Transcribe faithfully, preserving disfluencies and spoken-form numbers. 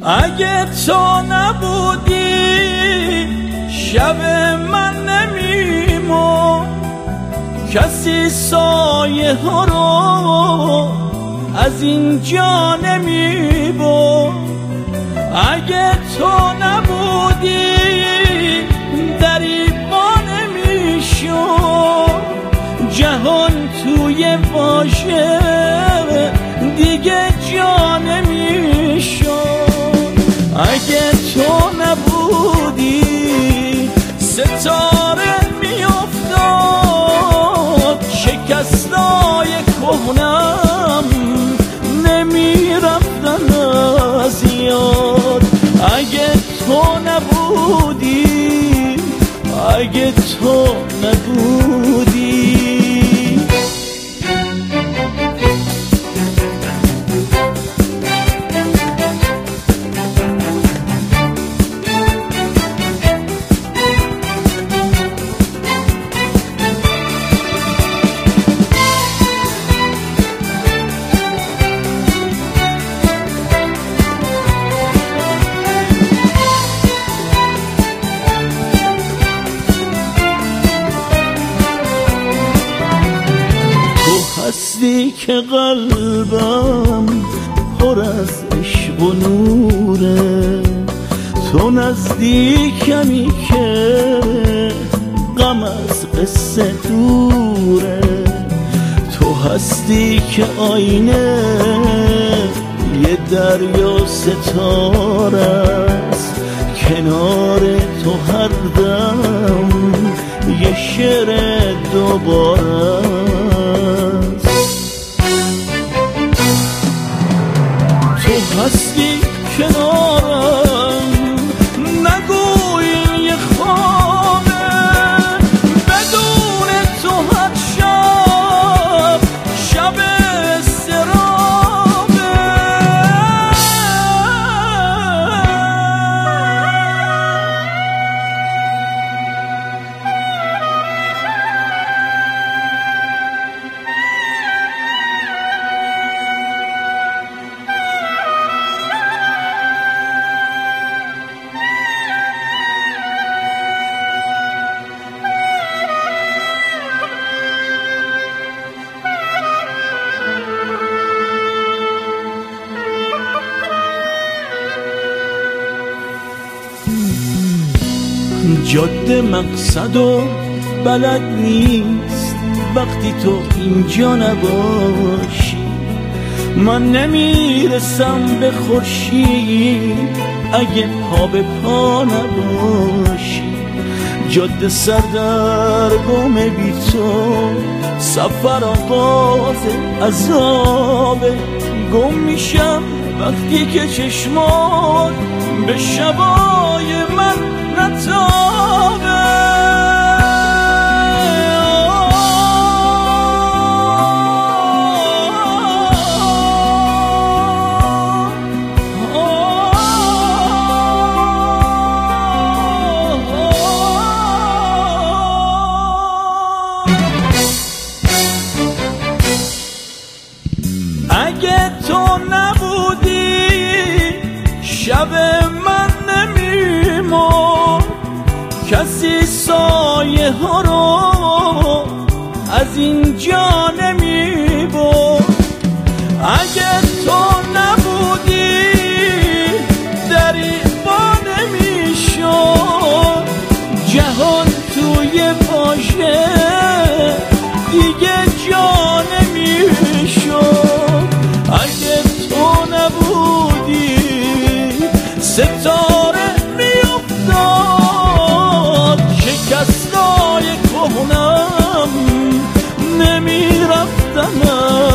اگه تو نبودی شب من نمیمون، کسی سایه ها رو از اینجا نمیبرد. اگه تو نبودی دری با نمیشد، جهان توی واژه دیگه جا نمیشد. اگه تو نبودی ستاره میافتاد، شکستای کهنم نمیرفتن از یاد. اگه تو نبودی، اگه تو نبودی. هستی که قلبم پر از عشق و نوره، تو نزدیکمی که غم از قصه دوره. تو هستی که آینه یه دریا ستاره است، کنار تو هر دم یه شعر دوباره. تو هستی کنارم، نگو این یه خوابه، بدون تو هر شب شب استرابه. جاده مقصد و بلد نیست وقتی تو اینجا نباشی. من نمیرسم به خورشید اگه پا به پا نباشی. جاده سردرگم بی تو، سفر آغاز عذابه. گم میشم وقتی که چشمات به شبای من نتابه. اگه تو نبودی شب من نمیمون، کسی سایه ها رو از اینجا نمیبرد. اگه تو نبودی دری با نمیشد، جهان توی واژه دیگه جا نمیشد. اگه تو نبودی ستاره میافتاد، شکستای کهنم نمیرفتم